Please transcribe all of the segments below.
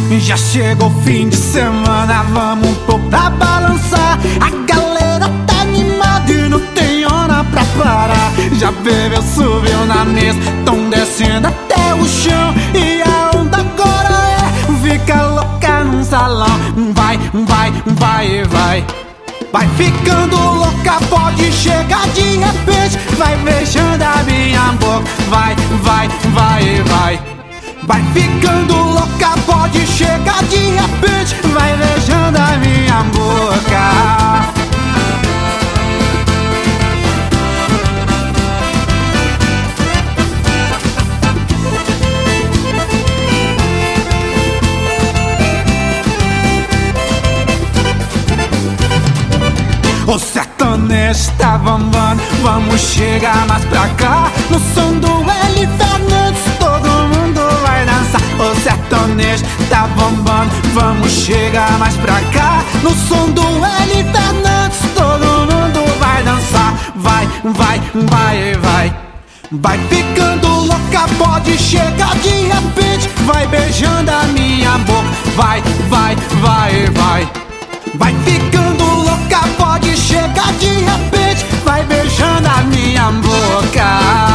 Já chegou o fim de semana, vamos pôr pra balançar. A galera tá animada e não tem hora pra parar. Já bebeu, subiu na mesa, tão descendo até o chão. E a onda agora fica louca num salão. Vai, vai, vai, vai. Vai ficando louca, pode chegar de repente. Vai beijando a minha boca. Vai, vai, vai, vai. Vai ficando louca, pode chegar de repente. Vai beijando a minha boca. O sertanejo tá bombando, vamos chegar mais pra cá. No som do L. Fernandes, todo mundo vai dançar. O sertanejo tá bombando, vamos chegar mais pra cá. No som do L. Fernandes, todo mundo vai dançar. Vai, vai, vai, vai. Vai ficando louca, pode chegar de repente. Vai beijando a minha boca. Vai, vai, vai, vai. Vai ficando louca, pode chegar de repente. Vai beijando a minha boca.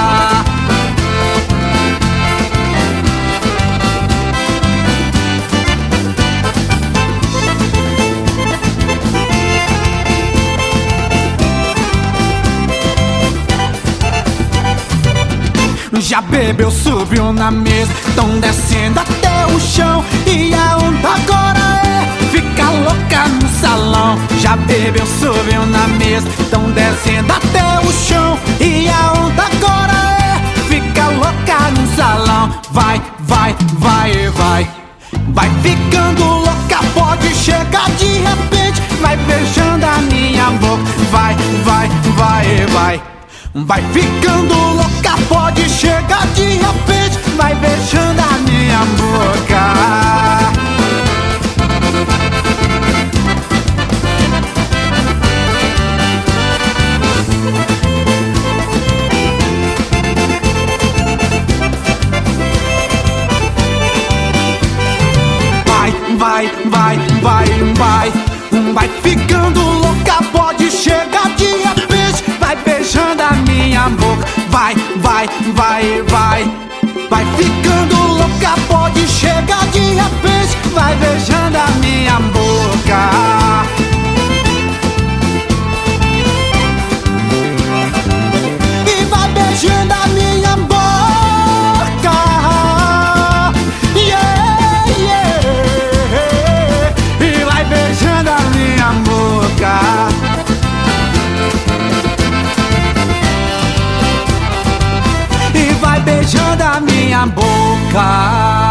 Já bebeu, subiu na mesa, tão descendo até o chão. E a onda agora fica louca no salão. Já bebeu, subiu na mesa, tão descendo até o chão. E a onda agora fica louca no salão. Vai, vai, vai, vai. Vai ficando louca, pode chegar de repente. Vai beijando a minha boca. Vai, vai, vai, vai. Vai ficando louca, pode chegar de repente. Vai beijando a minha boca. Vai, vai, vai, vai. Vai ficando louca, pode chegar de repente. Vai beijando a minha boca. Vai, vai, vai, vai. Vai ficando louca, pode chegar de repente. Vai beijando a minha boca. E vai beijando a minha boca. Yeah, yeah. E vai beijando a minha boca. E vai beijando a minha boca.